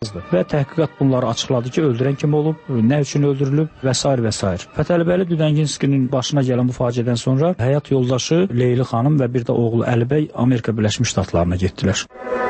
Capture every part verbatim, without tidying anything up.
Və təhqiqat bunları açıqladı ki, öldürən kim olub, nə üçün öldürülüb və s. və s. Fətəlibəyli Düdənginskinin başına gələn bu faciədən sonra həyat yoldaşı Leyli xanım və bir də oğlu Əlibəy Amerika Birləşmiş Ştatlarına getdilər.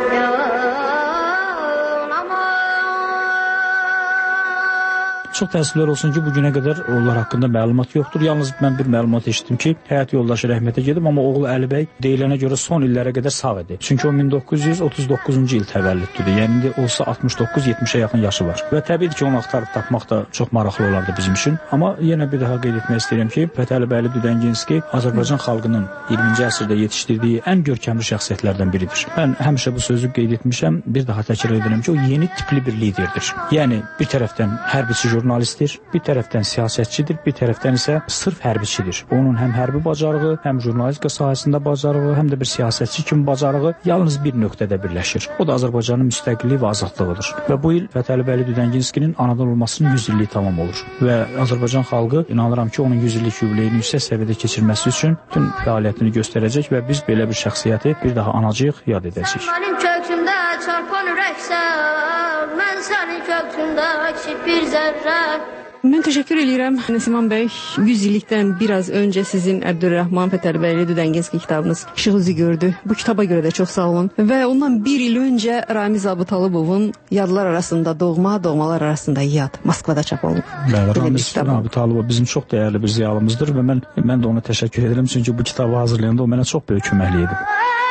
Çox təəssüflər olsun ki, bugünə qədər onlar haqqında məlumat yoxdur. Yalnız mən bir məlumat eşitdim ki, həyat yoldaşı rəhmətə gedib, amma oğlu Əlibəy deyilənə görə son illərə qədər sağ idi. Çünki o min doqquz yüz otuz doqquzuncu il təvəllüddür. Yəni indi olsa altmış doqquz yetmişə yaxın yaşı var. Və təbii ki, onu axtarıb tapmaq da çox maraqlı olardı bizim üçün. Amma yenə bir daha qeyd etmək istəyirəm ki, Fətəlibəyli Düdənginski Azərbaycan xalqının iyirminci əsrdə yetişdirdiyi ən görkəmli şəxsiyyətlərdən biridir. Mən həmişə bu sözü qeyd etmişəm, bir daha təkrar edirəm ki, o yeni tipli bir liderdir. Yəni bir tərəfdən hərbiçi jurnalistdir, bir tərəfdən siyasətçidir, bir tərəfdən isə sırf hərbiçidir. Onun həm hərbi bacarığı, həm jurnalistika sahəsində bacarığı, həm də bir siyasətçi kimi bacarığı yalnız bir nöqtədə birləşir. O da Azərbaycanın müstəqilliyi və azadlığıdır. Və bu il Fətəlibəyli Düdənginskinin anadan olmasının yüz illiyi tamam olur. Və Azərbaycan xalqı inanıram ki, onun yüz illik yubileyini yüksək səviyyədə keçirməsi üçün bütün fəaliyyətini göstərəcək və biz belə bir şəxsiyyəti bir daha anacağıq, yad edəcəyik. Mənim kökümdə çarpan ürəksən, mən sənin kökündə kiçik bir zərrə. Mən təşəkkür edirəm Nəsiman bəy. yüz illikdən biraz öncə sizin Əbdülrəhman Fətəlibəyli Düdənginski kitabınız işıq üzü gördü. Bu kitaba görə də çox sağ olun. Və ondan bir il öncə Ramiz Abutalıbovun Yadlar arasında doğma, doğmalar arasında yad Moskvada çap olunub. Ramiz Abutalibov bizim çox dəyərli bir ziyalımızdır və mən, mən də ona təşəkkür edirəm. Çünki bu kitabı hazırlayanda o mənə çox böyük köməklik edib.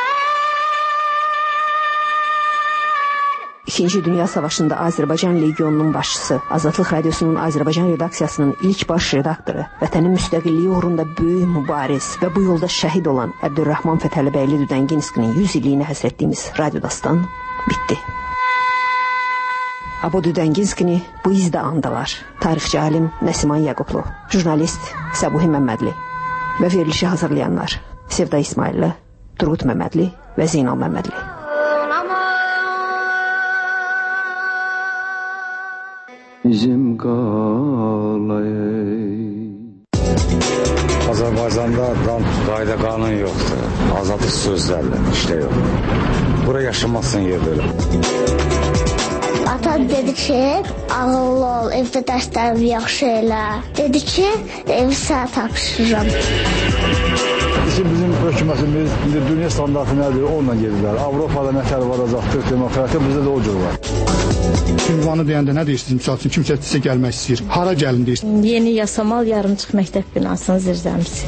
İkinci Dünya Savaşında Azərbaycan Legionunun başçısı, Azadlıq Radiosunun Azərbaycan redaksiyasının ilk baş redaktoru, vətənin müstəqilliyi uğrunda böyük mübariz və bu yolda şəhid olan Əbdülrəhman Fətəlibəyli Düdənginskinin yüz illiyini həsr etdiyimiz Radio Dastan bitdi. Abo Düdənginskini bu izdə andılar. Tarixçi alim Nəsiman Yaqublu, jurnalist Səbuhi Məmmədli və verilişi hazırlayanlar Sevda İsmailli, Turqut Məmmədli və Zeynal Məmmədli. Bizim qalayı. Azərbaycanda qayda qanun yoxdur. Azadlıq sözlərlə işte yox. Bura yaşamazsın yer belə. Ata dedi ki, ağıllı ol, evdə dərslərini yaxşı elə. Dedi ki, evi sənə tapşırıram. Bizim hökumətimiz indi dünya standartı nədir? Onunla gedirlər. Avropada nətər varacaqdır, demokratiya bizdə də o cür var. Ünvanı deyəndə nə deyirsiniz? Misal üçün kimsə sizə gəlmək istəyir. Hara gəlin deyirsiniz? Yeni Yasamal yarımçıq məktəb binasının zirzəmisi.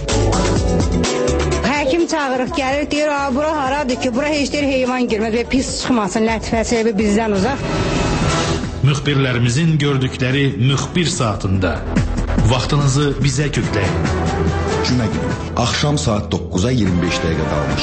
Həkim çağırıq, gəlir, deyir, bura haradır ki, bura heç deyir heyvan girməz və pis çıxmasın, lətifəsi bizdən uzaq. Müxbirlərimizin gördükləri müxbir saatında vaxtınızı bizə kökləyin. Cümə günü, axşam saat doqquza iyirmi beş dəqiqə qalmış.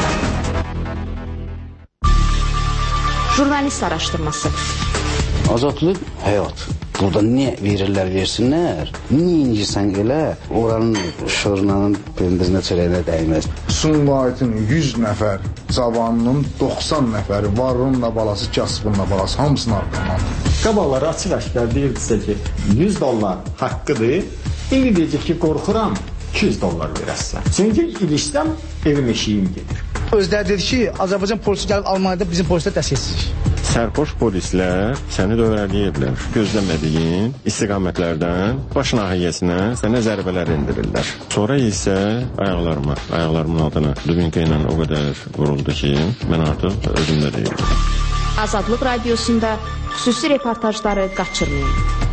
Jurnalist araşdırması. Azadlıq həyat. Burada niyə verirlər, versinlər? Niyə incirsən elə? Oranın şırnanın pendirinə çörəyinə dəyməz. Sumqayıtın yüz nəfər cavanının doxsan nəfəri varlığınla balası, kasbınla balası hamısını arqaman. Qabaları açıq əşkər deyirdisə ki, yüz dollar haqqıdır. İndi deyəcək ki, qorxuram, iki yüz dollar verəsən. Çünki ilişsəm, evim eşiyim gedir. Özləri dedi ki, Azərbaycan polisi gəlib Almaniyada bizim polislər dəstəksizlik. Sərxoş polislər səni dövrələyirlər. Gözləmədiyin istiqamətlərdən baş nahiyəsinə sənə zərbələr endirirlər. Sonra isə ayaqlarıma, ayaqlarımın altına dubinka ilə o qədər vuruldu ki, mən artıq özümdə deyildim. Azadlıq Radiosunda xüsusi reportajları qaçırmayın.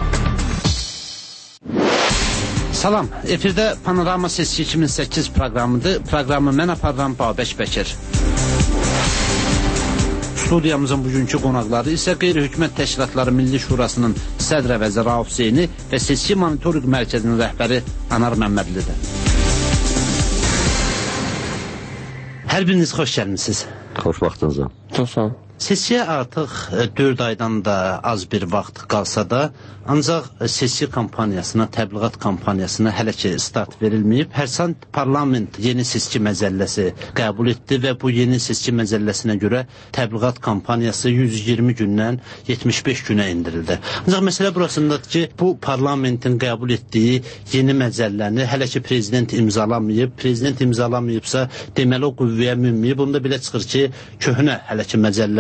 Salam, efirdə Panorama Sesi iki min səkkiz proqramıdır. Proqramı mən aparıram Babək Bəkir. Studiyamızın bugünkü qonaqları isə Qeyri-Hökumət Təşkilatları Milli Şurasının sədr əvəzi Rauf Zeyni və Seçki Monitorinq Mərkəzinin rəhbəri Anar Məmmədlidir. Hər biriniz xoş gəlmisiniz. Xoş vaxtınıza. Çox sağ olun. Seçkiyə artıq dörd aydan da az bir vaxt qalsa da, ancaq seçki kampaniyasına, təbliğat kampaniyasına hələ ki start verilməyib. Hərçənd parlament yeni seçki məzəlləsi qəbul etdi və bu yeni seçki məzəlləsinə görə təbliğat kampaniyası yüz iyirmi gündən yetmiş beş günə indirildi. Ancaq məsələ burasındadır ki, bu parlamentin qəbul etdiyi yeni məzəlləni hələ ki prezident imzalamayıb. Prezident imzalamayıbsa, deməli o qüvvəyə minməyib. Bunda belə çıxır ki, köhnə hələ ki məzəllə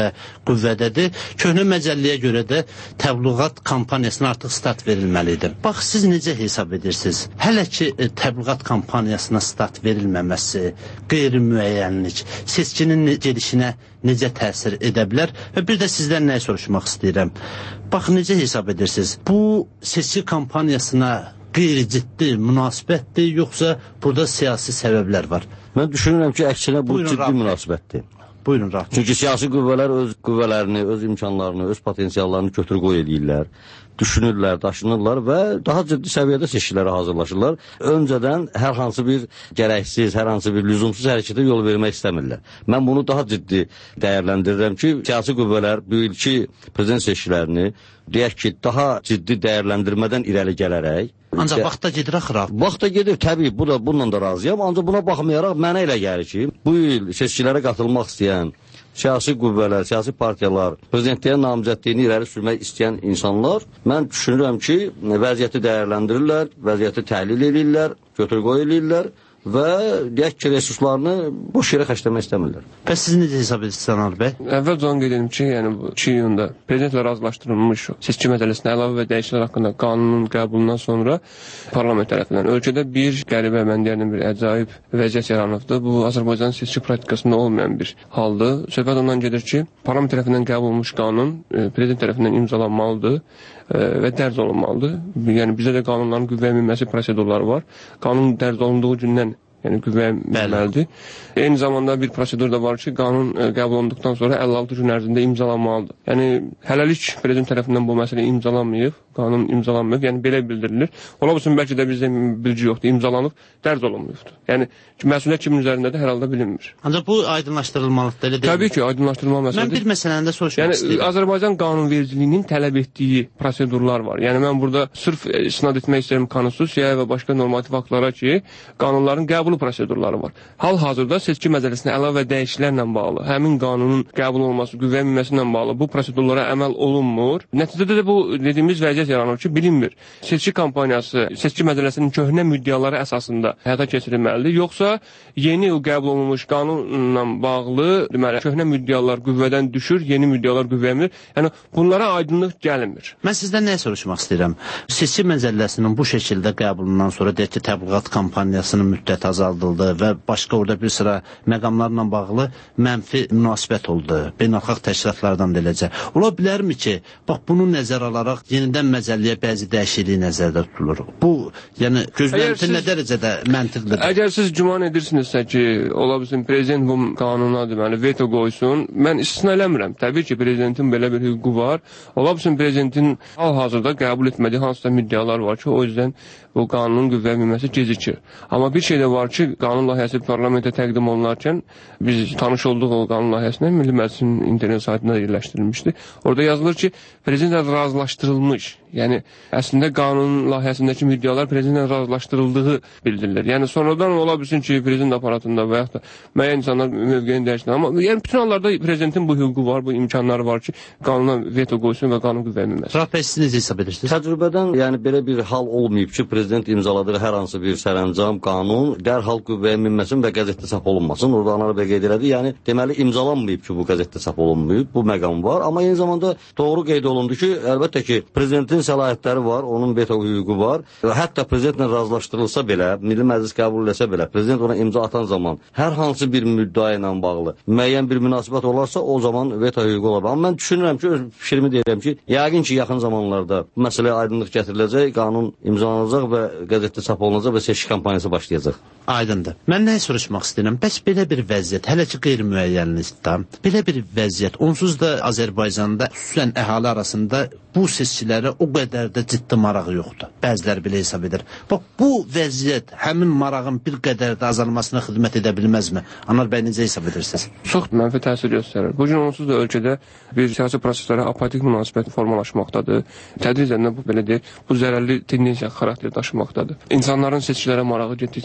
hələ qüvvədədir. Köhnə məcəlləyə görə də təbliğat kampaniyasına artıq start verilməlidir. Bax, siz necə hesab edirsiniz? Hələ ki e, təbliğat kampaniyasına start verilməməsi, qeyri-müəyyənlik, seçkinin gedişinə necə təsir edə bilər? Və bir də sizdən nəyi soruşmaq istəyirəm? Bax, necə hesab edirsiniz? Bu seçki kampaniyasına qeyri-ciddi münasibətdir, yoxsa burada siyasi səbəblər var? Mən düşünürəm ki, əksinə bu Buyurun, ciddi Rahmi. münasibətdir. Buyurun, Rahmi. Çünki siyasi qüvvələr öz qüvvələrini, öz imkanlarını, öz potensiallarını götür-qoy edirlər, düşünürlər, daşınırlar və daha ciddi səviyyədə seçkilərə hazırlaşırlar. Öncədən hər hansı bir gərəksiz, hər hansı bir lüzumsuz hərəkətə yol vermək istəmirlər. Mən bunu daha ciddi dəyərləndirirəm ki, siyasi qüvvələr bu ilki prezident seçkilərini deyək ki, daha ciddi dəyərləndirmədən irəli gələrək Ancaq vaxtda gedir axı. Vaxtda gedir, təbii, bu da bununla da razıyam. Ancaq buna baxmayaraq mənə elə gəlir ki, bu il seçkilərə qatılmaq istəyən siyasi qüvvələr, siyasi partiyalar, prezidentliyə namizədliyini irəli sürmək istəyən insanlar, mən düşünürəm ki, vəziyyəti dəyərləndirirlər, vəziyyəti təhlil edirlər, götür-qoy edirlər və deyək ki, resurslarını boş yerə xərcləmək istəmirlər. Bəs siz necə hesab edirsiniz, Anar bəy? Əvvəlcə onu qeyd edim ki, yəni bu iki iyunda prezidentlə razılaşdırılmış seçki məcəlləsinə əlavə və dəyişikliklər haqqında qanunun qəbulundan sonra parlament tərəfindən ölkədə bir qəribə, mən deyərdim, bir əcaib vəziyyət yaranıbdır. Bu Azərbaycanın seçki praktikasında olmayan bir haldır. Söhbət ondan gedir ki, parlament tərəfindən qəbul olunmuş qanun prezident tərəfindən imzalanmalıdır və dərc olunmalıdır. Yəni bizdə də qanunların qüvvəyə minməsi prosedurları var. Qanun dərc olunduğu gündən yəni qüvvəyə minməlidir. Eyni zamanda bir prosedur da var ki, qanun e, qəbul olunduqdan sonra əlli altı gün ərzində imzalanmalıdır. Yəni hələlik prezident tərəfindən bu məsələ imzalanmayıb, qanun imzalanmayıb, yəni belə bildirilir. Ola bilsin bəlkə də bizdə bilgi yoxdur, imzalanıb, dərc olunmayıbdır. Yəni məsuliyyət kimin üzərindədir, hər halda bilinmir. Ancaq bu aydınlaşdırılmalıdır, elə deyil. Təbii ki, aydınlaşdırılma məsələdir. Mən bir məsələni də soruşmaq yəni, istəyirəm. Azərbaycan qanunvericiliyinin tələb etdiyi prosedurlar var. Yəni mən burada sırf e, istinad etmək istəyirəm konstitusiyaya və başqa normativ aktlara ki, qanunların qəbulu prosedurları var. Hal-hazırda seçki məcəlləsinə əlavə və dəyişikliklərlə bağlı, həmin qanunun qəbul olması, qüvvəyə minməsi bağlı bu prosedurlara əməl olunmur. Nəticədə də bu dediyimiz vəziyyət yaranır ki, bilinmir. Seçki kampaniyası seçki məcəlləsinin köhnə müddəaları əsasında həyata keçirilməlidir, yoxsa yeni qəbul olunmuş qanunla bağlı, deməli, köhnə müddəalar qüvvədən düşür, yeni müddəalar qüvvəyə minir. Yəni bunlara aydınlıq gəlinmir. Mən sizdən nəyə soruşmaq istəyirəm? Seçki məcəlləsinin bu şəkildə qəbulundan sonra deyək ki, təbliğat kampaniyasının müddəti azaldıldı və başqa orada bir sıra məqamlarla bağlı mənfi münasibət oldu. Beynəlxalq təşkilatlardan da eləcə. Ola bilərmi ki, bax bunu nəzər alaraq yenidən məcəlləyə bəzi dəyişiklik nəzərdə tutulur? Bu, yəni gözlənti nə dərəcədə məntiqlidir? Əgər siz güman edirsinizsə ki, ola bilsin prezident bu qanuna deməli veto qoysun, mən istisna eləmirəm. Təbii ki, prezidentin belə bir hüququ var. Ola bilsin prezidentin hal-hazırda qəbul etmədiyi hansısa müddəalar var ki, o yüzdən bu qanunun qüvvəyə minməsi gecikir. Amma bir şey də var ki, qanun layihəsi parlamentə təqdim olunarkən biz tanış olduq o qanun layihəsinə Milli Məclisin internet saytında yerləşdirilmişdi. Orada yazılır ki, prezidentlə razılaşdırılmış. Yəni əslində qanun layihəsindəki müddəalar prezidentlə razılaşdırıldığı bildirilir. Yəni sonradan ola bilsin ki, prezident aparatında və yaxud da müəyyən insanlar mövqeyini dəyişsin. Amma yəni bütün hallarda prezidentin bu hüququ var, bu imkanları var ki, qanuna veto qoysun və qanun qüvvəyə minməsin. Rahat bəy, siz necə hesab edirsiniz? Təcrübədən yəni belə bir hal olmayıb ki, prezident imzaladığı hər hansı bir sərəncam, qanun dərhal qüvvəyə minməsin və qəzetdə çap olunmasın. Orada Anar bəy qeyd elədi. Yəni deməli imzalanmayıb ki, bu qəzetdə çap olunmayıb. Bu məqam var. Amma eyni zamanda doğru qeyd olundu ki, əlbəttə ki, prezidentin səlahiyyətləri var, onun veto hüququ var. Hətta prezidentlə razılaşdırılsa belə, Milli Məclis qəbul etsə belə, prezident ona imza atan zaman hər hansı bir müddəa ilə bağlı müəyyən bir münasibət olarsa, o zaman veto hüququ olar. Amma mən düşünürəm ki, öz fikrimi deyirəm ki, yəqin ki, yaxın zamanlarda bu məsələyə aydınlıq gətiriləcək, qanun imzalanacaq və qəzetdə çap olunacaq və seçki kampaniyası başlayacaq. Aydındır. Mən nəyə soruşmaq istəyirəm? Bəs belə bir vəziyyət, hələ ki qeyri-müəyyənlikdə, belə bir vəziyyət, onsuz da Azərbaycanda, xüsusən əhali arasında bu seçkilərə o qədər də ciddi marağı yoxdur. Bəziləri belə hesab edir. Bax, bu vəziyyət həmin marağın bir qədər də azalmasına xidmət edə bilməzmi? Anar bəy, necə hesab edirsiniz? Çox mənfi təsir göstərir. Bugün onsuz da ölkədə bir siyasi proseslərə apatik münasibət formalaşmaqdadır. Tədricən də bu belə deyil, bu zərərli tendensiya xarakter daşımaqdadır. İnsanların seçkilərə marağı getdikcə azalmaqdadır.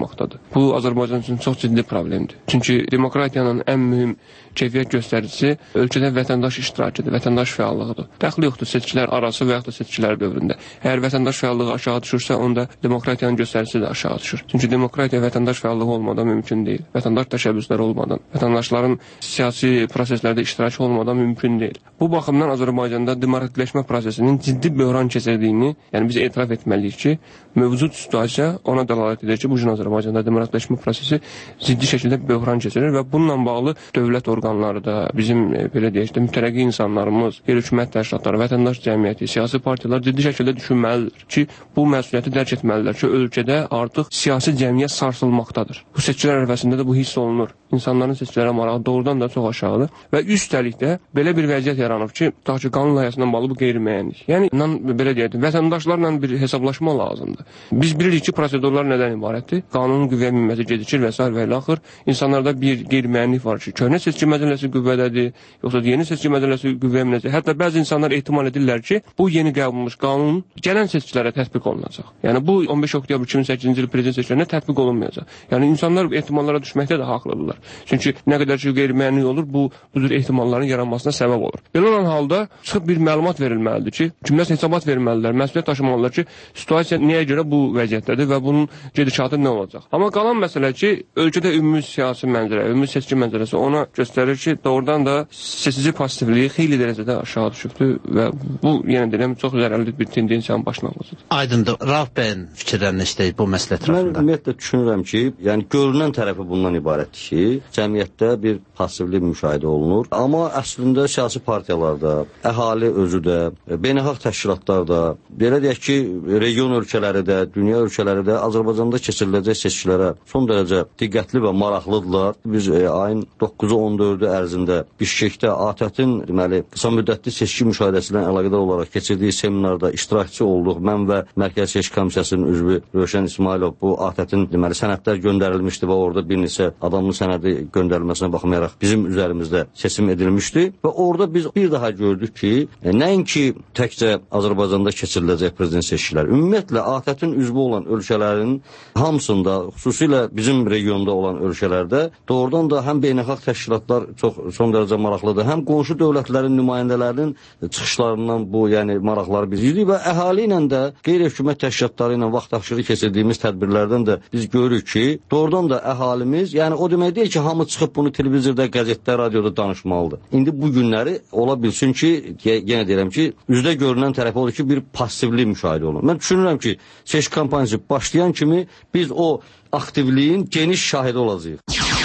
olmaqdadır. Bu Azərbaycan üçün çox ciddi problemdir. Çünki demokratiyanın ən mühüm keyfiyyət göstəricisi ölkədə vətəndaş iştirakıdır, vətəndaş fəallığıdır. Dəxli yoxdur seçkilər arası və yaxud da seçkilər dövründə. Əgər vətəndaş fəallığı aşağı düşürsə, onda demokratiyanın göstəricisi də aşağı düşür. Çünki demokratiya vətəndaş fəallığı olmadan mümkün deyil. Vətəndaş təşəbbüsləri olmadan, vətəndaşların siyasi proseslərdə iştirakı olmadan mümkün deyil. Bu baxımdan Azərbaycanda demokratikləşmə prosesinin ciddi böhran keçirdiyini, yəni biz etiraf etməliyik ki, mövcud situasiya ona dəlalət edir ki, bu gün Azərbaycanda demokratikləşmə prosesi ciddi şəkildə böhran keçirir və bununla bağlı dövlət orqanları da, bizim e, belə deyək də mütərəqqi insanlarımız, qeyri-hökumət təşkilatları, vətəndaş cəmiyyəti, siyasi partiyalar ciddi şəkildə düşünməlidir ki, bu məsuliyyəti dərk etməlidirlər ki, ölkədə artıq siyasi cəmiyyət sarsılmaqdadır. Bu seçkilər ərəfəsində də bu hiss olunur. İnsanların seçkilərə marağı doğrudan da çox aşağıdır və üstəlik də belə bir vəziyyət yaranıb ki, tutaq ki, qanun layihəsindən bağlı bu qeyri-müəyyənlik. Yəni, belə deyək, vətəndaşlarla bir hesablaşma lazımdır. Biz bilirik ki, prosedurlar nədən ibarətdir? Qanunun qüvvəyə minməsi gecikir və s. və ilə axır. İnsanlarda bir qeyri-müəyyənlik var ki, köhnə seçki məcəlləsi qüvvədədir, yoxsa yeni seçki məcəlləsi qüvvəyə minəcək. Hətta bəzi insanlar ehtimal edirlər ki, bu yeni qəbul olunmuş qanun gələn seçkilərə tətbiq olunacaq. Yəni, bu on beş oktyabr iki min səkkizinci il prezident seçkilərinə tətbiq olunmayacaq. Yəni, insanlar ehtimallara düşməkdə də haqlıdırlar. Çünki nə qədər ki, qeyri-müəyyənlik olur, bu, bu cür ehtimalların yaranmasına səbəb olur. Belə olan halda çıxıb bir məlumat verilməlidir ki, cümləsi hesabat verilməlidirlər, məsuliyyət daşımalıdırlar ki, situasiya nəyə görə bu vəziyyətdədir və bunun gedişatı nə olacaq. Amma qalan məsələ ki, ölkədə ümumi siyasi mənzərə, ümumi seçki mənzərəsi ona göstərir ki, doğrudan da seçici pasitivliyi xeyli dərəcədə aşağı düşübdür və bu, yenə deyirəm, çox zərərli bir tendensiyanın başlanğıcıdır. Aydındır. Rauf bəyin fikirlərini işləyib bu məsələ ətrafında. Mən ümumiyyətlə düşünürəm ki, yəni görünən tərəfi bundan ibarətdir ki, cəmiyyətdə bir passivlik müşahidə olunur. Amma əslində siyasi partiyalarda, əhali özü də, beynəlxalq təşkilatlar da, belə deyək ki, region ölkələri də, dünya ölkələri də Azərbaycanda keçiriləcək seçkilərə son dərəcə diqqətli və maraqlıdırlar. Biz e, ayın doqquzu on dördü ərzində Bişkekdə A T Ə-tin deməli qısa müddətli seçki müşahidəsi ilə əlaqədar olaraq keçirdiyi seminarda iştirakçı olduq. Mən və Mərkəzi Seçki Komissiyasının üzvü Rövşən İsmailov bu A T Ə-tin deməli sənədlər göndərilmişdi və orada bir neçə adamın sənədi göndərilməsinə baxmayaraq bizim üzərimizdə seçim edilmişdi və orada biz bir daha gördük ki, e, nəinki təkcə Azərbaycanda keçiriləcək prezident seçkiləri, ümumiyyətlə A T Ə-tin üzvü olan ölkələrin hamısında, xüsusilə bizim regionda olan ölkələrdə doğrudan da həm beynəlxalq təşkilatlar çox son dərəcə maraqlıdır, həm qonşu dövlətlərin nümayəndələrinin çıxışlarından bu, yəni maraqları biz izləyirik və əhali ilə də qeyri-hökumət təşkilatları ilə vaxtaşırı keçirdiyimiz tədbirlərdən də biz görürük ki, doğrudan da əhalimiz, yəni o demək deyil ki, hamı çıxıb bunu televizorda, qəzetdə, radioda danışmalıdır. İndi bu günləri ola bilsin ki, yenə deyirəm ki, üzdə görünən tərəfi odur ki, bir passivlik müşahidə olunur. Mən düşünürəm ki, seçki kampaniyası başlayan kimi biz o aktivliyin geniş şahidi olacağıq.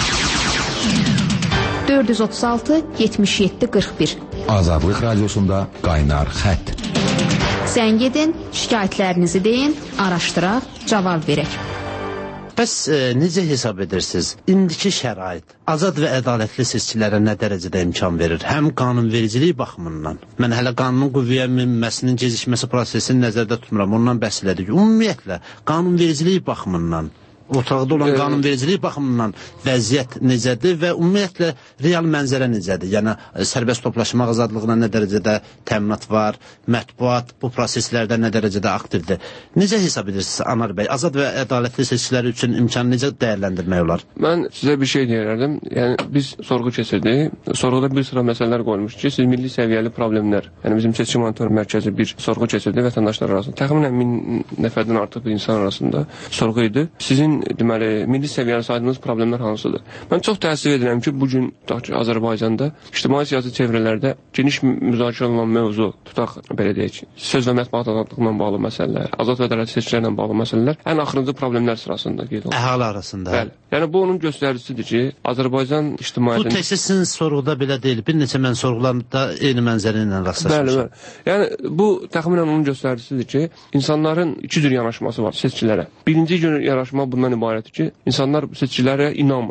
dörd yüz otuz altı yetmiş yeddi qırx bir Azadlıq Radiosunda Qaynar Xətt. Zəng edin, şikayətlərinizi deyin, araşdıraq, cavab verək. Bəs e, necə hesab edirsiniz? İndiki şərait azad və ədalətli seçkilərə nə dərəcədə imkan verir? Həm qanunvericilik baxımından. Mən hələ qanunun qüvvəyə minməsinin gecikməsi prosesini nəzərdə tutmuram. Ondan bəhs elədik. Ümumiyyətlə, qanunvericilik baxımından, ortaqda olan e, qanunvericilik baxımından vəziyyət necədir və ümumiyyətlə real mənzərə necədir? Yəni, sərbəst toplaşmaq azadlığına nə dərəcədə təminat var, mətbuat bu proseslərdə nə dərəcədə aktivdir? Necə hesab edirsiniz, Anar bəy? Azad və ədalətli seçkiləri üçün imkanı necə dəyərləndirmək olar? Mən sizə bir şey deyərdim. Yəni, biz sorğu keçirdik. Sorğuda bir sıra məsələlər qoyulmuş ki, siz milli səviyyəli problemlər, yəni bizim seçki monitör mərkəzi bir sorğu keçirdi vətəndaşlar arasında. Təxminən min nəfərdən artıq bir insan arasında sorğu idi. Sizin deməli, milli səviyyəli saydığınız problemlər hansıdır? Mən çox təəssüf edirəm ki, bugün tutaq ki, Azərbaycanda ictimai siyasi çevrələrdə geniş müzakirə olunan mövzu, tutaq belə deyək, söz və mətbuat azadlığına bağlı məsələlər, azad və ədalətli seçkilərlə bağlı məsələlər ən axırıncı problemlər sırasında qeyd olunur. Əhali arasında. Bəli. Yəni bu onun göstəricisidir ki, Azərbaycan ictimaiyyətinin... Bu təkcə sizin sorğuda belə deyil, bir neçə mən sorğularında eyni mənzərə ilə rastlaşmışam. Bəli, bəli. Yəni bu təxminən onun göstəricisidir ki, insanların iki cür yanaşması var seçkilərə. Birinci gün yanaşma bundan ibarətdir ki, insanlar seçkilərə inanmırlar.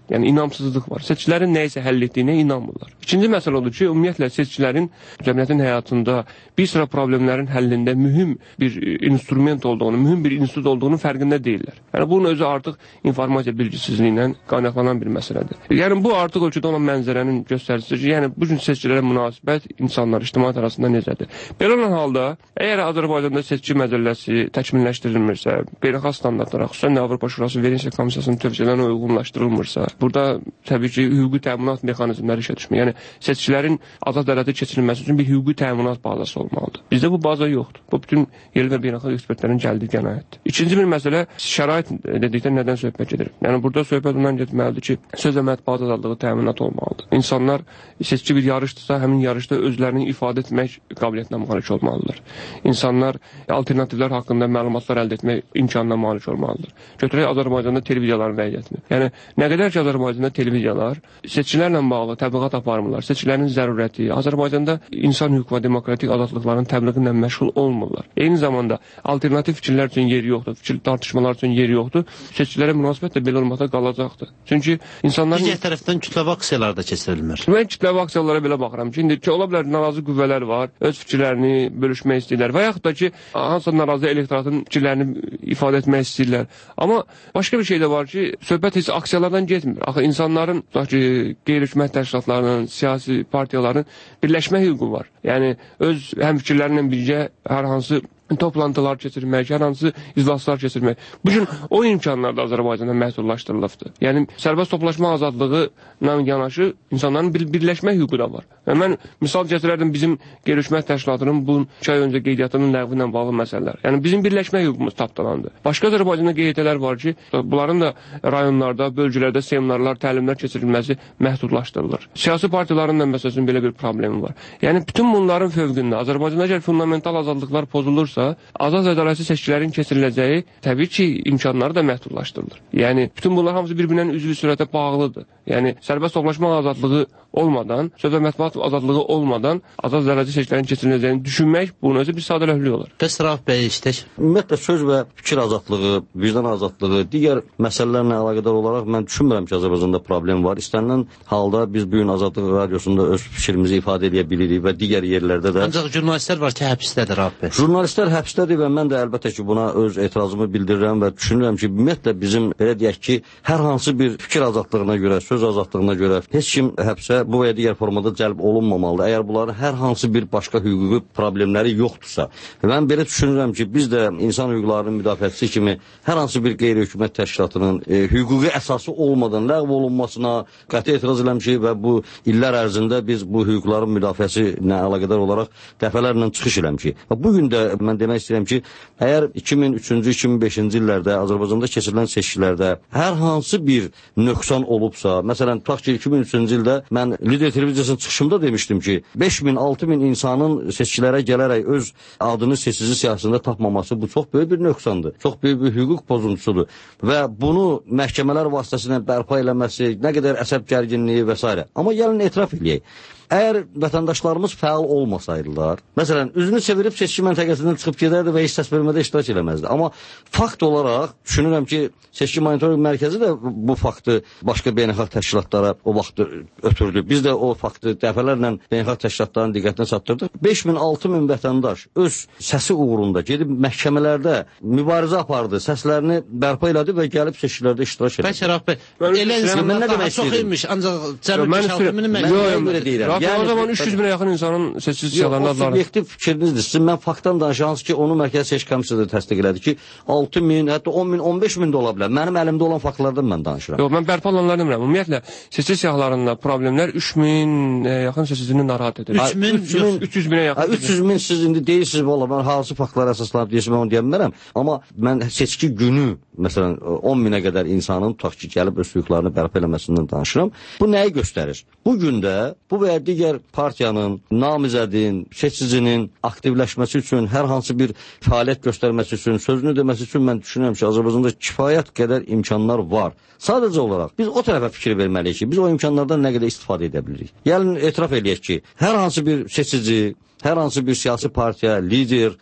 Yəni inamsızlıq var. Seçicilərin nə isə həll etdiyinə inanmırlar. İkinci məsələ odur ki, ümumiyyətlə seçicilərin cəmiyyətin həyatında bir sıra problemlərin həllində mühüm bir instrument olduğunu, mühüm bir institut olduğunu fərqində deyirlər. Yəni bunun özü artıq informasiya bilgisizliyindən qaynaqlanan bir məsələdir. Yəni bu artıq ölkədə olan mənzərənin göstəricisidir ki, yəni bu gün seçicilərə münasibət insanlar, ictimaiyyət arasında necədir? Belə olan halda, əgər Azərbaycanda seçki məcəlləsi təkmilləşdirilmirsə, beynəlxalq standartlara, xüsusən Avropa Şurası Venesiya Komissiyasının tövsiyələrinə uyğunlaşdırılmırsa, burada təbii ki, hüquqi təminat mexanizmləri işə düşmür. Yəni seçkilərin azad ədalətli keçirilməsi üçün bir hüquqi təminat bazası olmalıdır. Bizdə bu baza yoxdur. Bu bütün yerli və beynəlxalq ekspertlərin gəldiyi qənaətdir. İkinci bir məsələ şərait dedikdə nədən söhbət gedir? Yəni burada söhbət ondan getməlidir ki, söz və mətbuat azadlığı təminat olmalıdır. İnsanlar seçki bir yarışdırsa, həmin yarışda özlərini ifadə etmək qabiliyyətinə malik olmalıdır. İnsanlar alternativlər haqqında məlumatlar əldə etmək imkanına malik olmalıdır. Götürək Azərbaycanda televiziyaların vəziyyətini. Yəni nə qədər ki Azərbaycanda televiziyalar seçkilərlə bağlı təbliğat aparmırlar, seçkilərin zərurəti, Azərbaycanda insan hüquq və demokratik azadlıqların təbliği ilə məşğul olmurlar. Eyni zamanda alternativ fikirlər üçün yeri yoxdur, fikir tartışmalar üçün yeri yoxdur. Seçkilərə münasibət də belə olmaqda qalacaqdır. Çünki insanların digər tərəfdən kütləvi aksiyalar da keçirilmir. Mən kütləvi aksiyalara belə baxıram ki, indi ki, ola bilər narazı qüvvələr var, öz fikirlərini bölüşmək istəyirlər və yaxud da ki, hansısa narazı elektoratın fikirlərini ifadə etmək istəyirlər. Amma başqa bir şey də var ki, söhbət heç aksiyalardan getmir. Axı insanların, tutaq ki, qeyri-hökumət təşkilatlarının, siyasi partiyaların birləşmə hüququ var. Yəni öz həmfikirlərlə birgə hər hansı toplantılar keçirmək, hər hansı iclaslar keçirmək. Bu gün o imkanlar da Azərbaycanda məhdudlaşdırılıbdır. Yəni sərbəst toplaşma azadlığı ilə yanaşı insanların bir birləşmə hüququ da var. Və mən misal gətirərdim bizim qeyri-hökumət təşkilatının bu iki ay öncə qeydiyyatının ləğvi ilə bağlı məsələlər. Yəni bizim birləşmə hüququmuz tapdalandı. Başqa Azərbaycanda qeydiyyatlar var ki, bunların da rayonlarda, bölgələrdə seminarlar, təlimlər keçirilməsi məhdudlaşdırılır. Siyasi partiyaların da məsələsinin belə bir problemi var. Yəni bütün bunların fövqündə Azərbaycanda əgər fundamental azadlıqlar pozulursa, azad ədalətli seçkilərin keçiriləcəyi təbii ki, imkanları da məhdudlaşdırılır. Yəni bütün bunlar hamısı bir-birindən üzvü sürətə bağlıdır. Yəni sərbəst toplaşma azadlığı olmadan, söz və mətbuat azadlığı olmadan azad ədalətli seçkilərin keçiriləcəyini düşünmək bunun özü bir sadəlövhlük olur. Bəs Rauf bəy iştək. Ümumiyyətlə söz və fikir azadlığı, vicdan azadlığı, digər məsələlərlə əlaqədar olaraq mən düşünmürəm ki, Azərbaycanda problem var. İstənilən halda biz bu gün Azadlıq Radiosunda öz fikrimizi ifadə edə bilirik və digər yerlərdə də. Ancaq jurnalistlər var ki, həbsdədir Rauf bəy. Jurnalistlər həbsdədir və mən də əlbəttə ki, buna öz etirazımı bildirirəm və düşünürəm ki, ümumiyyətlə bizim belə deyək ki, hər hansı bir fikir azadlığına görə, söz azadlığına görə heç kim həbsə bu və ya digər formada cəlb olunmamalıdır. Əgər bunların hər hansı bir başqa hüquqi problemləri yoxdursa, mən belə düşünürəm ki, biz də insan hüquqlarının müdafiəçisi kimi hər hansı bir qeyri-hökumət təşkilatının e, hüquqi əsası olmadan ləğv olunmasına qəti etiraz eləmişik və bu illər ərzində biz bu hüquqların müdafiəsi ilə əlaqədar olaraq dəfələrlə çıxış eləmişik. Bu gün də mən demək istəyirəm ki, əgər iki min üçüncü iki min beşinci illərdə Azərbaycanda keçirilən seçkilərdə hər hansı bir nöqsan olubsa, məsələn, tutaq ki, iki min üçüncü ildə mən Lider televiziyasının çıxışımda demişdim ki, beş min altı min insanın seçkilərə gələrək öz adını seçici siyasətində tapmaması bu çox böyük bir nöqsandır. Çox böyük bir hüquq pozuntusudur və bunu məhkəmələr vasitəsilə bərpa eləməsi, nə qədər əsəb gərginliyi və s. Amma gəlin etiraf eləyək. Əgər vətəndaşlarımız fəal olmasaydılar, məsələn, üzünü çevirib seçki məntəqəsindən çıxıb gedərdi və heç səs vermədə iştirak eləməzdi. Amma fakt olaraq düşünürəm ki, seçki monitorinq mərkəzi də bu faktı başqa beynəlxalq təşkilatlara o vaxt ötürdü. Biz də o faktı dəfələrlə beynəlxalq təşkilatların diqqətinə çatdırdıq. beş min altı min vətəndaş öz səsi uğrunda gedib məhkəmələrdə mübarizə apardı, səslərini bərpa elədi və gəlib seçkilərdə iştirak elədi. Bəlkə Rauf bəy, elə insanlar daha çox imiş, ancaq cəmi beş altı mini mən deyirəm. Yəni, o zaman üç yüz minə yaxın insanın seçici siyahılarını adları. Subyektiv fikrinizdir. Sizin mən faktdan danışırsınız ki, onu Mərkəzi Seçki Komissiyası təsdiq elədi ki, altı min, hətta on min, on beş min də ola bilər. Mənim əlimdə olan faktlardan mən danışıram. Yox, mən bərpa olanları demirəm. Ümumiyyətlə, seçici siyahılarında problemlər üç min yaxın seçicini narahat edir. üç min, üç yüz minə yaxın. üç yüz min siz indi deyirsiniz, valla mən hansı faktlara əsaslanıb deyirsiniz, mən onu deyə bilmərəm. Amma mən seçki günü, məsələn, on minə qədər insanın tutaq ki, gəlib öz hüquqlarını bərpa eləməsindən danışıram. Bu nəyi göstərir? Bu gün də bu və ya digər partiyanın, namizədin, seçicinin aktivləşməsi üçün, hər hansı bir fəaliyyət göstərməsi üçün, sözünü deməsi üçün mən düşünürəm ki, Azərbaycanda kifayət qədər imkanlar var. Sadəcə olaraq biz o tərəfə fikir verməliyik ki, biz o imkanlardan nə qədər istifadə edə bilirik. Yəni, etiraf eləyək ki, hər hansı bir seçici, hər hansı bir siyasi partiya, lider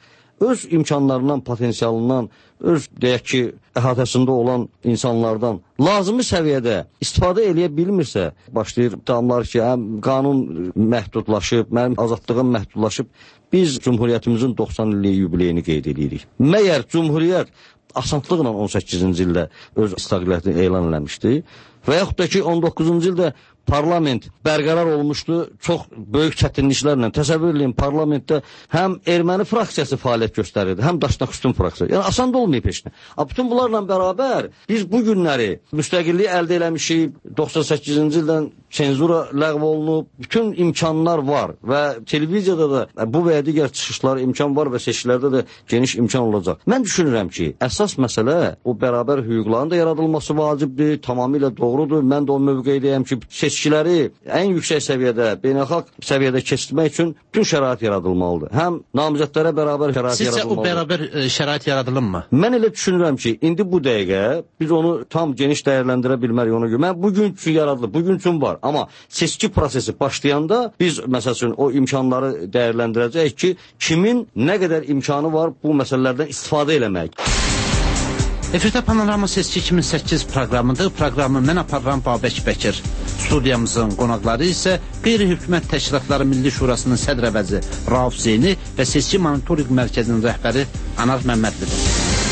öz imkanlarından, potensialından, öz deyək ki, əhatəsində olan insanlardan lazımi səviyyədə istifadə eləyə bilmirsə, başlayır damlar ki, həm qanun məhdudlaşıb, mənim azadlığım məhdudlaşıb, biz Cumhuriyyətimizin doxsan illik yubileyini qeyd edirik. Məyər Cumhuriyyət asanlıqla on səkkizinci ildə öz istiqlaliyyətini elan eləmişdi və yaxud da ki, on doqquzuncu ildə parlament bərqərar olmuşdu çox böyük çətinliklərlə. Təsəvvür edin, parlamentdə həm erməni fraksiyası fəaliyyət göstərirdi, həm daşnaqüstün fraksiya. Yəni, asan da olmayıb heç nə. Bütün bunlarla bərabər biz bu günləri müstəqilliyi əldə eləmişik, doxsan səkkizinci ildən senzura ləğv olunub, bütün imkanlar var və televiziyada da bu və ya digər çıxışlar imkan var və seçkilərdə də geniş imkan olacaq. Mən düşünürəm ki, əsas məsələ o bərabər hüquqların da yaradılması vacibdir, tamamilə doğrudur. Mən də o mövqeydəyəm ki, seçkiləri ən yüksək səviyyədə, beynəlxalq səviyyədə keçirmək üçün bütün şərait yaradılmalıdır. Həm namizədlərə bərabər şərait Sizcə yaradılmalıdır. Sizcə o bərabər e, şərait yaradılınmı? Mən elə düşünürəm ki, indi bu dəqiqə biz onu tam geniş dəyərləndirə bilmərik ona görə. Mən bugün üçün yaradılıb, bugün üçün var. Amma seçki prosesi başlayanda biz məsəl üçün o imkanları dəyərləndirəcəyik ki, kimin nə qədər imkanı var bu məsələlərdən istifadə eləmək. Efirdə Panorama Seçki iki min səkkiz proqramıdır. Proqramı mən aparıram Babək Bəkir. Studiyamızın qonaqları isə Qeyri-Hökumət Təşkilatları Milli Şurasının sədr əvəzi Rauf Zeyni və Seçki Monitorinq Mərkəzinin rəhbəri Anar Məmmədlidir.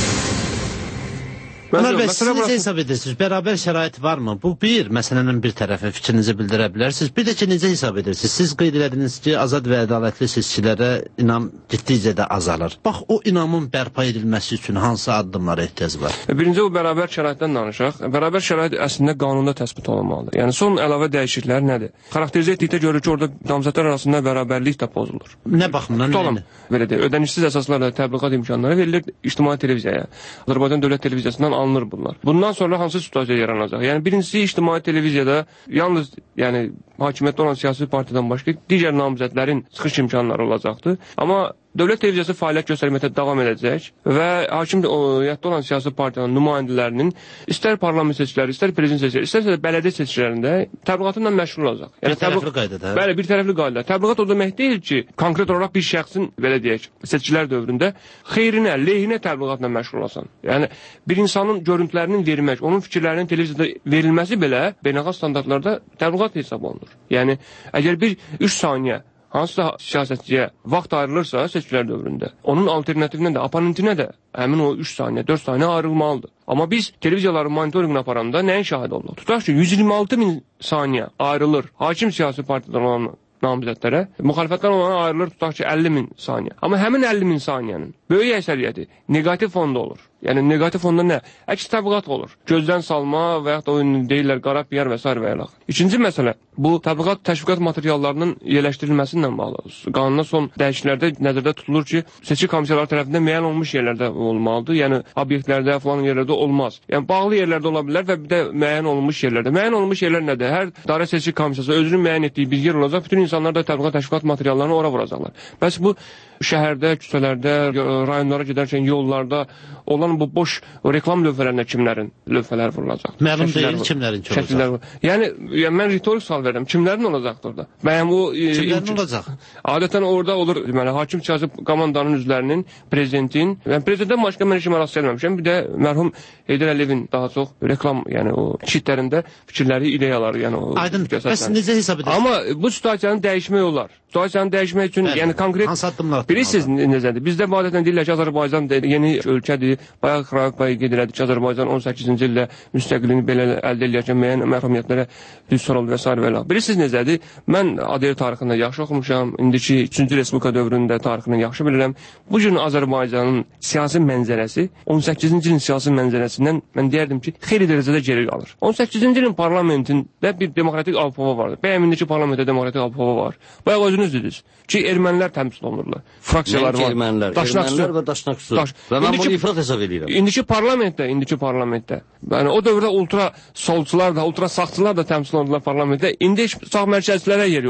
Ömər bəy, siz necə hesab edirsiniz? Bərabər şərait varmı? Bu bir, məsələnin bir tərəfi fikrinizi bildirə bilərsiniz. Bir də ki, necə hesab edirsiniz? Siz qeyd ediniz ki, azad və ədalətli seçkilərə inam getdikcə də azalır. Bax, o inamın bərpa edilməsi üçün hansı addımlara ehtiyac var? Birinci, o bərabər şəraitdən danışaq. Bərabər şərait əslində qanunda təsbit olunmalıdır. Yəni, son əlavə dəyişikliklər nədir? Xarakterizə etdikdə görür ki, orada namizədlər arasında bərabərlik də pozulur. Nə baxımdan? Tutalım, belə deyək, ödənişsiz əsaslarla təbliğat imkanları verilir ictimai televiziyaya. Azərbaycan Dövlət Televiziyasından alınır bunlar. Bundan sonra hansı situasiya yaranacaq? Yəni birincisi ictimai televiziyada yalnız yəni hakimiyyətdə olan siyasi partiyadan başqa digər namizədlərin çıxış imkanları olacaqdır. Amma Dövlət televiziyası fəaliyyət göstərməkdə davam edəcək və hakimiyyətdə olan siyasi partiyanın nümayəndələrinin istər parlament seçkiləri, istər prezident seçkiləri, istərsə də bələdiyyə seçkilərində təbliğatla məşğul olacaq. Yəni, bir tərəfli qaydada. Bəli, bir tərəfli qaydada. Təbliğat o demək deyil ki, konkret olaraq bir şəxsin, belə deyək, seçkilər dövründə xeyrinə, lehinə təbliğatla məşğul olsan. Yəni, bir insanın görüntülərinin verilmək, onun fikirlərinin televiziyada verilməsi belə beynəlxalq standartlarda təbliğat hesab olunur. Yəni, əgər bir üç saniyə hansısa siyasətçiyə vaxt ayrılırsa seçkilər dövründə, onun alternativinə də, oponentinə də həmin o üç saniyə, dörd saniyə ayrılmalıdır. Amma biz televiziyaların monitorinqini aparanda nəyin şahid olduq? Tutaq ki, yüz iyirmi altı min saniyə ayrılır hakim siyasi partiyadan olan namizədlərə, müxalifətdən olana ayrılır tutaq ki, əlli min saniyə. Amma həmin əlli min saniyənin böyük əksəriyyəti negativ fonda olur. Yəni negativ fonda nə? Əks təbliğat olur. Gözdən salma və yaxud da o deyirlər qara P R və s. və ilə. İkinci məsələ, bu təbliğat təşviqat materiallarının yerləşdirilməsindən bağlı. Qanuna son dəyişikliklərdə nəzərdə tutulur ki, seçki komissiyaları tərəfindən müəyyən olmuş yerlərdə olmalıdır. Yəni obyektlərdə, falan yerlərdə olmaz. Yəni bağlı yerlərdə ola bilər və bir də müəyyən olunmuş yerlərdə. Müəyyən olunmuş yerlər nədir? Hər dairə seçki komissiyası özünün müəyyən etdiyi bir yer olacaq. Bütün insanlar da təbliğat təşviqat materiallarını ora vuracaqlar. Bəs bu şəhərdə, küçələrdə, rayonlara gedərkən yollarda olan bu boş reklam lövhələrində kimlərin lövhələr vurulacaq? Məlum deyil kimlərin ki olacaq. Yəni, yəni mən ritorik sual verirəm. Kimlərin olacaqdır orada? Bəyəm o e, kimlərin olacaq? Adətən orada olur, deməli, hakim siyasi komandanın üzvlərinin, prezidentin, yəni prezidentdən başqa mən işimə rast gəlməmişəm. Bir də mərhum Heydər Əliyevin daha çox reklam, yəni o çitlərində fikirləri, ideyaları, yəni o Aydın. Bəs necə hesab edirsiniz? Amma bu situasiyanı dəyişmək olar. Situasiyanı dəyişmək üçün, Bəli. yəni konkret hansı addımlar? Bilirsiniz necədir? Bizdə adətən deyirlər ki, Azərbaycan yeni ölkədir. Bayaq Rauf bəy qeyd elədi ki, Azərbaycan on səkkizinci ildə müstəqilliyini belə əldə edərkən müəyyən məhrumiyyətlərə düçar oldu və s. və ilə. Bilirsiniz necədir? Mən A D R tarixində yaxşı oxumuşam. İndiki üçüncü Respublika dövründə tarixini yaxşı bilirəm. Bu gün Azərbaycanın siyasi mənzərəsi on səkkizinci ilin siyasi mənzərəsindən mən deyərdim ki, xeyli dərəcədə geri qalır. on səkkizinci ilin parlamentində bir demokratik ab-hava vardı. Bəyəm indiki parlamentdə demokratik ab-hava var. Bayaq özünüz dediniz ki, ermənilər təmsil olunurlar. Fraksiyalar var. Ermənilər, ermənilər və daşnaqsız. Daş. Və mən bunu ifrat hesab edirəm. İndiki parlamentdə, indiki parlamentdə. Yəni o dövrdə ultra solçular da, ultra sağçılar da təmsil olunurlar parlamentdə. İndi heç sağ mərkəzçilərə yer yoxdur.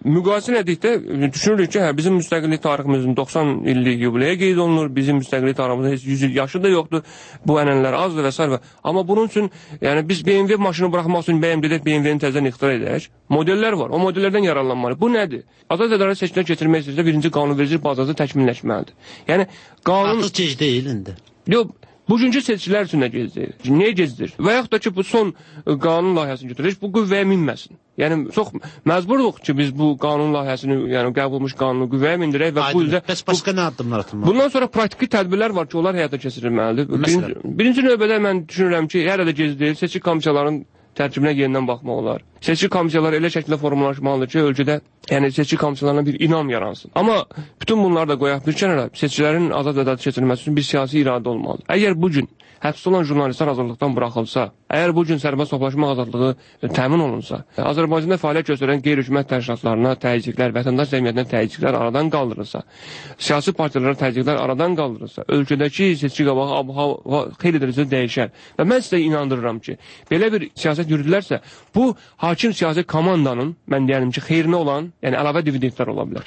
müqayisə edikdə düşünürük ki, hə, bizim müstəqillik tariximizin doxsan illik yubileyə qeyd olunur, bizim müstəqillik tariximizin heç yüz il yaşı da yoxdur, bu ənənələr azdır və s. Amma bunun üçün, yəni biz B M W maşını buraxmaq üçün B M W-də B M W-ni təzədən ixtira edək. Modellər var, o modellərdən yararlanmalı. Bu nədir? Azad ədalət seçkiləri keçirmək istəyirsə, birinci qanunvericilik bazası təkmilləşməlidir. Yəni, qanun... Artıq gec deyil indi. Yox, bugünkü seçkilər üçün də gecdir. Niyə gecdir? Və yaxud da ki, bu son qanun layihəsini götürək, bu qüvvəyə minməsin. Yəni, çox məcburluq ki, biz bu qanun layihəsini, yəni qəbul olmuş qanunu qüvvəyə mindirək və bu ildə... Bəs başqa nə addımlar atılmalı? Bundan sonra praktiki tədbirlər var ki, onlar həyata keçirilməlidir. Birinci, birinci növbədə mən düşünürəm ki, hər də gec deyil, seçki komissiyaların tərkibinə yenidən baxmaq olar. Seçki komissiyaları elə şəkildə formalaşmalıdır ki, ölkədə yəni seçki komissiyalarına bir inam yaransın. Amma bütün bunları da qoyaq bir kənara, seçkilərin azad ədalət keçirilməsi üçün bir siyasi iradə olmalıdır. Əgər bu gün həbsdə olan jurnalistlər azadlıqdan buraxılsa, əgər bu gün sərbəst toplaşma azadlığı e, təmin olunsa, Azərbaycanda fəaliyyət göstərən qeyri-hökumət təşkilatlarına təzyiqlər, vətəndaş cəmiyyətinə təzyiqlər aradan qaldırılsa, siyasi partiyalara təzyiqlər aradan qaldırılsa, ölkədəki seçki qabağı ab-hava xeyli dərəcədə dəyişər. Və mən sizə inandırıram ki, belə bir siyasət yürüdülərsə, bu hakim siyasi komandanın, mən deyəlim ki, xeyrinə olan, yəni əlavə dividendlər ola bilər.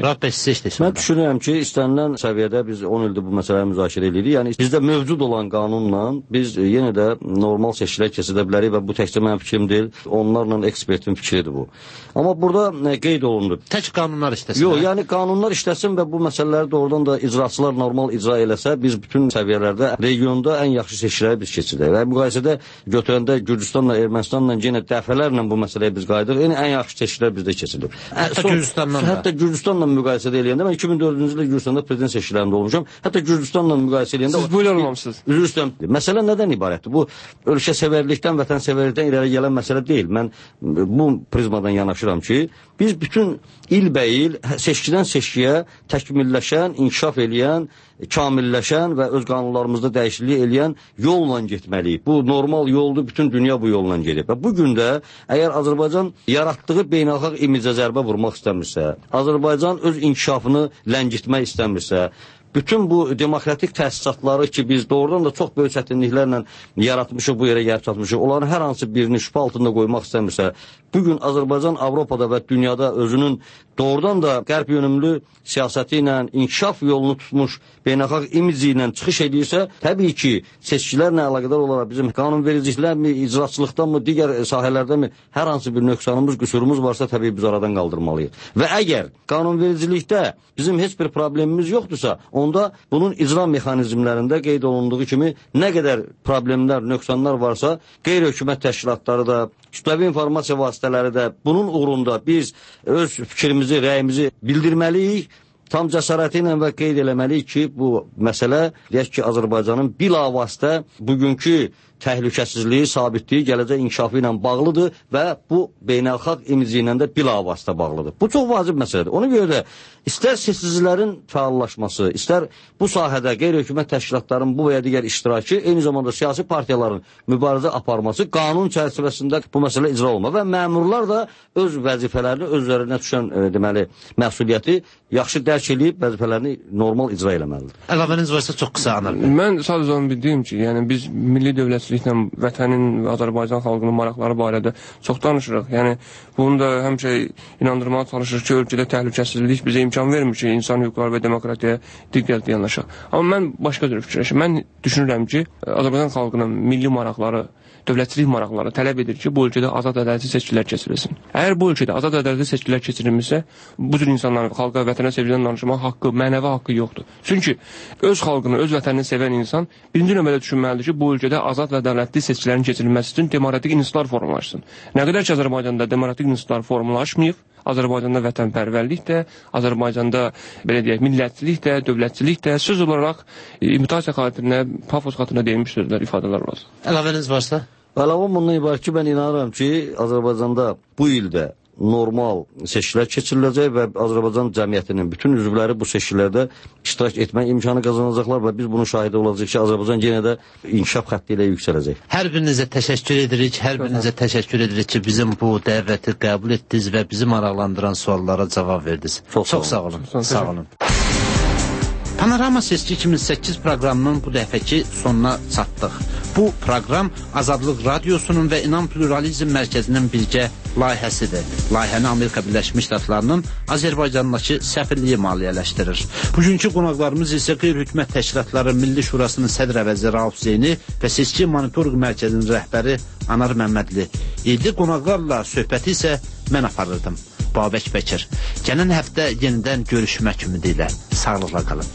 Mən düşünürəm ki, istənilən səviyyədə biz on ildir bu məsələləri müzakirə edirik. Yəni, bizdə mövcud olan qanunla biz yenə də normal seçkilər keçirə bilərik və bu təkcə mənim fikrim deyil, onlarla ekspertin fikridir bu. Amma burada qeyd olunur. Tək qanunlar işləsin. Yox, yəni qanunlar işləsin və bu məsələləri doğrudan da icraçılar normal icra eləsə, biz bütün səviyyələrdə regionda ən yaxşı seçkiləri biz keçirdik. Və müqayisədə götürəndə Gürcüstanla, Ermənistanla yenə dəfələrlə bu məsələyə biz qayıdırıq. Yəni, ən yaxşı seçkilər bizdə keçirilib. Hətta Gürcüstanla da. Hətta Gürcüstanla müqayisədə eləyəndə, mən iki min dördüncü ildə Gürcüstanda prezident seçkilərində olmuşam. Hətta Gürcüstanla müqayisə eləyəndə... Siz buyur olmamışsınız. Üzr istəyirəm. Məsələ nədən ibarətdir? Bu, ölkə sevərlikdən, vətən sevərlikdən irəli gələn məsələ deyil. Mən bu prizmadan yanaşıram ki, biz bütün ilbəil seçkidən seçkiyə təkmilləşən, inkişaf eləyən, kamilləşən və öz qanunlarımızda dəyişiklik eləyən yolla getməliyik. Bu normal yoldur, bütün dünya bu yolla gedib. Və bugün də əgər Azərbaycan yaratdığı beynəlxalq imicə zərbə vurmaq istəmirsə, Azərbaycan öz inkişafını ləngitmək istəmirsə, bütün bu demokratik təsisatları ki, biz doğrudan da çox böyük çətinliklərlə yaratmışıq, bu yerə gəlib çatmışıq, onların hər hansı birini şübhə altında qoymaq istəmirsə, bugün Azərbaycan Avropada və dünyada özünün doğrudan da qərb yönümlü siyasəti ilə, inkişaf yolunu tutmuş beynəlxalq imici ilə çıxış edirsə, təbii ki, seçkilərlə əlaqədar olaraq bizim qanunvericiliklərmi, icraçılıqdanmı, digər sahələrdənmi hər hansı bir nöqsanımız, qüsurumuz varsa, təbii biz aradan qaldırmalıyıq. Və əgər qanunvericilikdə bizim heç bir problemimiz yoxdursa, onda bunun icra mexanizmlərində qeyd olunduğu kimi nə qədər problemlər, nöqsanlar varsa, qeyri-hökumət təşkilatları da, kütləvi informasiya vasitələri də bunun uğrunda biz öz fikrimizi, rəyimizi bildirməliyik. Tam cəsarəti ilə və qeyd eləməliyik ki, bu məsələ, deyək ki, Azərbaycanın bilavasitə bugünkü təhlükəsizliyi, sabitliyi, gələcək inkişafı ilə bağlıdır və bu beynəlxalq imici ilə də bilavasitə bağlıdır. Bu çox vacib məsələdir. Ona görə də istər seçicilərin fəallaşması, istər bu sahədə qeyri-hökumət təşkilatların bu və ya digər iştirakı, eyni zamanda siyasi partiyaların mübarizə aparması, qanun çərçivəsində bu məsələ icra olma və məmurlar da öz vəzifələrini, özlərinə düşən e, deməli, məsuliyyəti yaxşı dərk edib vəzifələrini normal icra eləməlidir. Əlavəniz varsa çox qısa anır. Mən sadəcə onu bildiyim ki, yəni biz milli dövlətçiliklə vətənin və Azərbaycan xalqının maraqları barədə çox danışırıq. Yəni bunu da həmişə inandırmağa çalışırıq ki, ölkədə təhlükəsizlik bizə imkan vermir ki, insan hüquqları və demokratiyaya diqqətli yanaşaq. Amma mən başqa cür fikirləşirəm. Mən düşünürəm ki, Azərbaycan xalqının milli maraqları, dövlətçilik maraqları tələb edir ki, bu ölkədə azad ədalətli seçkilər keçirilsin. Əgər bu ölkədə azad ədalətli seçkilər keçirilmirsə, bu cür insanların xalqa, vətənə sevgidən danışmaq haqqı, mənəvi haqqı yoxdur. Çünki öz xalqını, öz vətənini sevən insan birinci növbədə düşünməlidir ki, bu ölkədə azad və ədalətli seçkilərin keçirilməsi üçün demokratik institutlar formalaşsın. Nə qədər ki, Azərbaycanda demokratik institutlar formalaşmayıb, Azərbaycanda vətənpərvərlik də, Azərbaycanda belə deyək, millətçilik də, dövlətçilik də, söz olaraq imitasiya xatirinə, pafos xatirinə deyilmiş sözlər, ifadələr var. Əlavəniz varsa? Əlavəm bundan ibarət ki, mən inanıram ki, Azərbaycanda bu ildə normal seçkilər keçiriləcək və Azərbaycan cəmiyyətinin bütün üzvləri bu seçkilərdə iştirak etmək imkanı qazanacaqlar və biz bunun şahidi olacaq ki, Azərbaycan yenə də inkişaf xətti ilə yüksələcək. Hər birinizə təşəkkür edirik, hər birinizə təşəkkür edirik ki, bizim bu dəvəti qəbul etdiniz və bizi maraqlandıran suallara cavab verdiniz. Çox, Çox sağ olun. Sağ, sağ olun. Panorama Seçki iki min səkkiz proqramının bu dəfəki sonuna çatdıq. Bu proqram Azadlıq Radiosunun və İnam Pluralizm Mərkəzinin birgə layihəsidir. Layihəni Amerika Birləşmiş Ştatlarının Azərbaycandakı səfirliyi maliyyələşdirir. Bugünkü qonaqlarımız isə qeyri-hökumət təşkilatları Milli Şurasının sədr əvəzi Rauf Zeyni və seçki monitorinq mərkəzinin rəhbəri Anar Məmmədli idi. Qonaqlarla söhbəti isə mən aparırdım. Babək Bəkir. Gələn həftə yenidən görüşmək ümidi ilə. Sağlıqla qalın.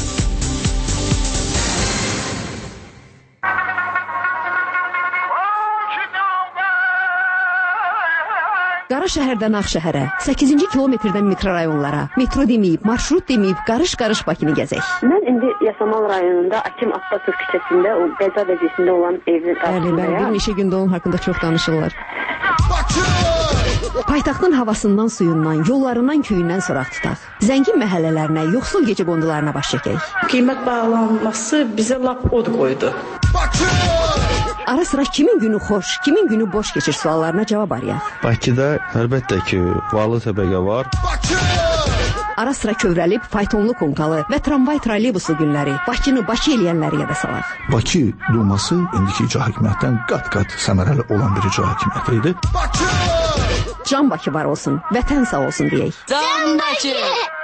Qara şəhərdən Ağşəhərə, səkkizinci kilometrdən mikrorayonlara, metro deməyib, marşrut deməyib, qarış-qarış Bakını gəzək. Mən indi Yasamal rayonunda Akim Abbasov küçəsində, o qəza vəziyyətində olan evin qarşısındayım. Bəli, bəli, bir neçə gündə onun haqqında çox danışırlar. Paytaxtın havasından, suyundan, yollarından, köyündən soraq tutaq. Zəngin məhəllələrinə, yoxsul gecə qondularına baş çəkək. Qiymət bağlanması bizə lap od qoydu. Ara sıra kimin günü xoş, kimin günü boş keçir suallarına cavab arayaq. Bakıda əlbəttə ki, varlı təbəqə var. Ara sıra kövrəlib, faytonlu konkalı və tramvay trolleybusu günləri, Bakını Bakı eləyənləri yada salaq. Bakı Duması indiki icra hakimiyyətdən qat-qat səmərəli olan bir icra hakimiyyəti idi. Can Bakı var olsun, vətən sağ olsun deyək. Can Bakı!